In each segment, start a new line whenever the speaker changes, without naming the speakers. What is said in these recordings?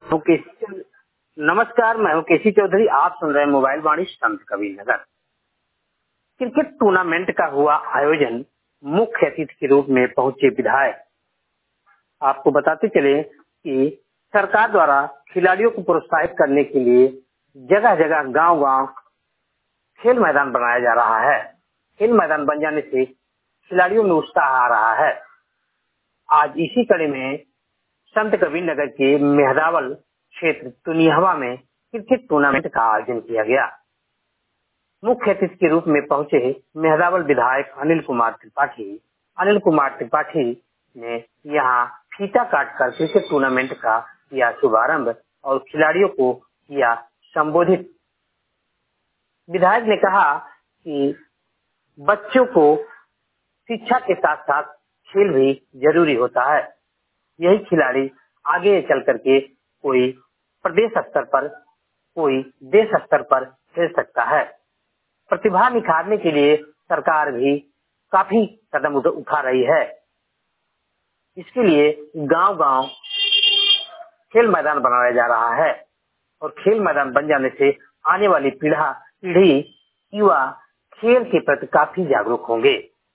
हूं केसी नमस्कार, मैं हूं केसी चौधरी। आप सुन रहे हैं मोबाइल वाणी संत कबीरनगर। क्रिकेट टूर्नामेंट का हुआ आयोजन, मुख्य अतिथि के रूप में पहुंचे विधायक। आपको बताते चले कि सरकार द्वारा खिलाड़ियों को प्रोत्साहित करने के लिए जगह जगह गांव-गांव खेल मैदान बनाया जा रहा है। खेल मैदान बन जाने से खिलाड़ियों में उत्साह आ रहा है। आज इसी कड़ी में संत कबीरनगर के मेहदावल क्षेत्र तुनिहवा में क्रिकेट टूर्नामेंट का आयोजन किया गया। मुख्य अतिथि के रूप में पहुंचे मेहदावल विधायक अनिल कुमार त्रिपाठी ने यहां फीता काटकर क्रिकेट टूर्नामेंट का किया शुभारंभ और खिलाड़ियों को किया संबोधित। विधायक ने कहा कि बच्चों को शिक्षा के साथ साथ खेल भी जरूरी होता है। यही खिलाड़ी आगे चल करके कोई प्रदेश स्तर पर, कोई देश स्तर पर खेल सकता है। प्रतिभा निखारने के लिए सरकार भी काफी कदम उठा रही है। इसके लिए गांव-गांव खेल मैदान बनाया जा रहा है और खेल मैदान बन जाने से आने वाली पीढ़ी युवा खेल के प्रति काफी जागरूक होंगे।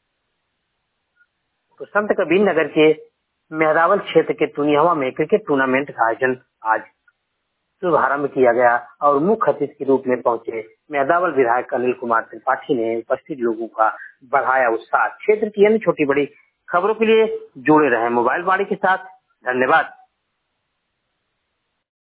तो संत कबीरनगर के मेहदावल क्षेत्र के तुनिहवा में क्रिकेट टूर्नामेंट का आयोजन आज शुभारंभ किया गया और मुख्य अतिथि के रूप में पहुंचे मेहदावल विधायक अनिल कुमार त्रिपाठी ने उपस्थित लोगों का बढ़ाया उत्साह। क्षेत्र की अन्य छोटी बड़ी खबरों के लिए जुड़े रहे मोबाइल वाणी के साथ। धन्यवाद।